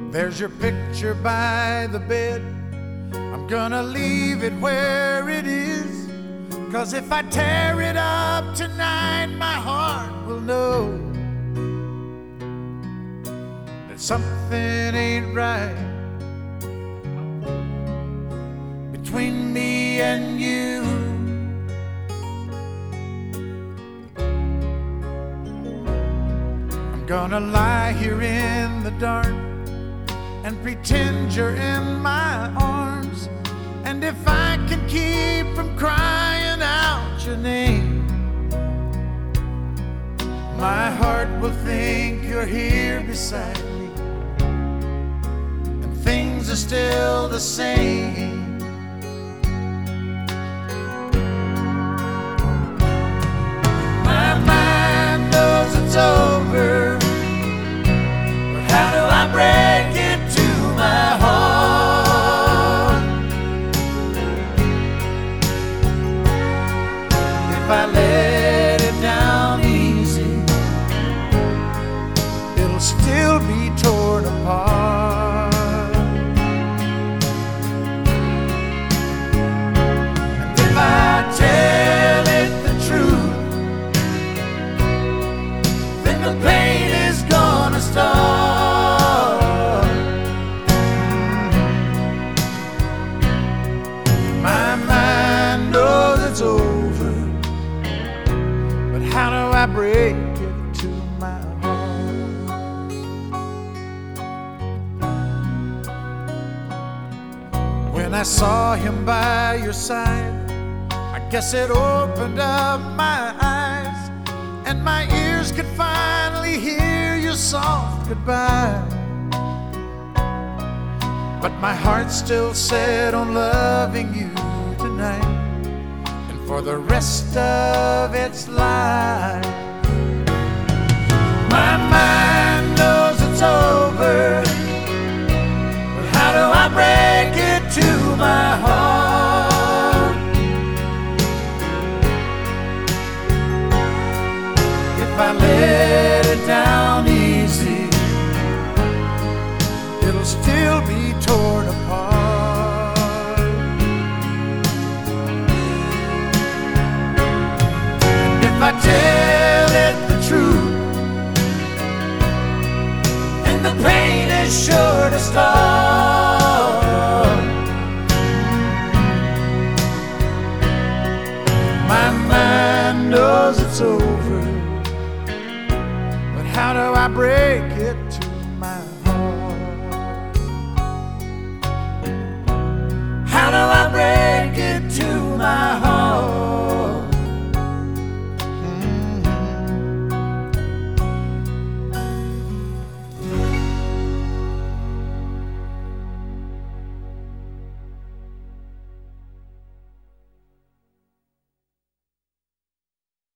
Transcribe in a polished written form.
There's your picture by the bed. I'm gonna leave it where it is, 'cause if I tear it up tonight, my heart will know that something ain't right between me and you. I'm gonna lie here in the dark and pretend you're in my arms, and if I can keep from crying out your name, my heart will think you're here beside me, and things are still the same. My mind knows it's over, but how do I break it to my heart? If I let it down easy, it'll still be torn apart. And if I tell it the truth, then the pain is gonna start. My mind knows it's over, but how do I break it to my heart? When I saw him by your side, I guess it opened up my eyes, and my ears could finally hear your soft goodbye. But my heart's still set on loving you tonight and for the rest of its life. My mind knows it's over, but how do I break it to my heart? If I let it down easy, it'll still be torn apart. And if I tell it the truth, then the pain is sure to start. My mind knows it's over, but how do I break it to